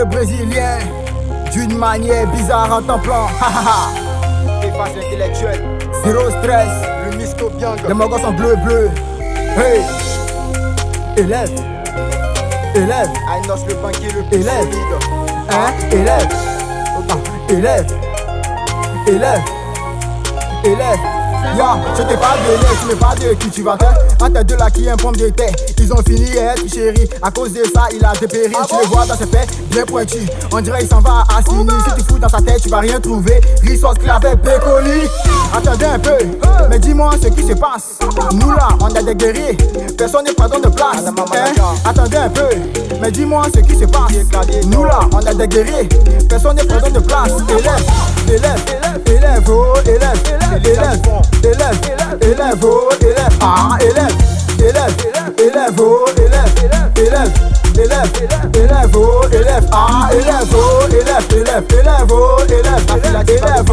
le brésilien d'une manière bizarre en temps plan. Efface intellectuelle. Zéro stress. Le Misto Biang. Les mogos sont bleu. Hey. Élève. Ainos le banquier le plus Élève. solide. Hein? Élève. Ya, je t'ai pas donné, tu n'es pas de cultivateur. En tête de la qui un pomme de terre. Ils ont fini à être chéri. À cause de ça, il a dépéri. Tu le vois dans ses faits, bien pointu. On dirait il s'en va à Sini. Si tu fous dans sa tête, tu vas rien trouver. Rissos, clavet, pécoli. Attendez un peu, mais dis-moi ce qui se passe. Nous là, on a des guerriers. Personne n'est pas dans de place. Attendez un peu, mais dis-moi ce qui se passe. Nous là, on a des guerriers. Personne n'est pas dans de place. Élève, oh, élève, oh, élève, ah, élève, oh, élève, oh, élève, ah, élève, oh, élève, oh, élève, ah, élève,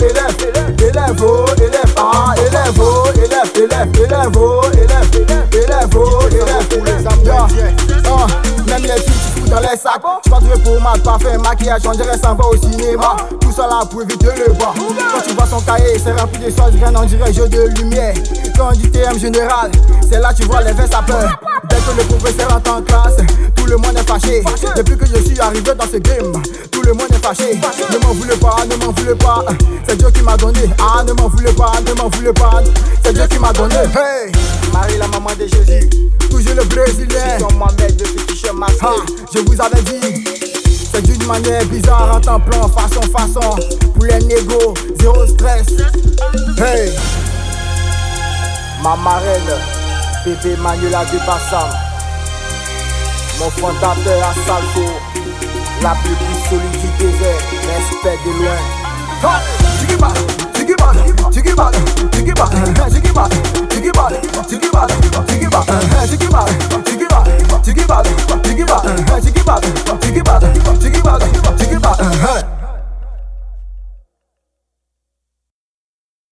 même les filles tu fous dans les sacs. Tu vas trouver pour mal, parfum, maquillage, on dirait ça va au cinéma. Tout ça là pour éviter le bas. Quand tu vois son cahier, c'est rempli de choses, rien on dirait jeu de lumière. Quand on dit TM général, c'est là tu vois les vestes à peur. Dès que le professeur entre en classe, tout le monde est fâché. Depuis que je suis arrivé dans ce game, tout le monde est fâché. Ne m'en voulez pas, c'est Dieu qui m'a donné. Ah, ne m'en voulez pas, c'est Dieu qui m'a donné. Hey, Marie la maman de Jésus. toujours le brésilien. Son Mohamed de ce t-shirt masqué. Je vous avais dit, c'est d'une manière bizarre en temps plan, façon. Pour les négos, zéro stress. Hey, Ma marraine, bébé Manuela de Bassam. Mon fondateur à Salfo. La plus solide du désert, respect de loin. Jiggy bad.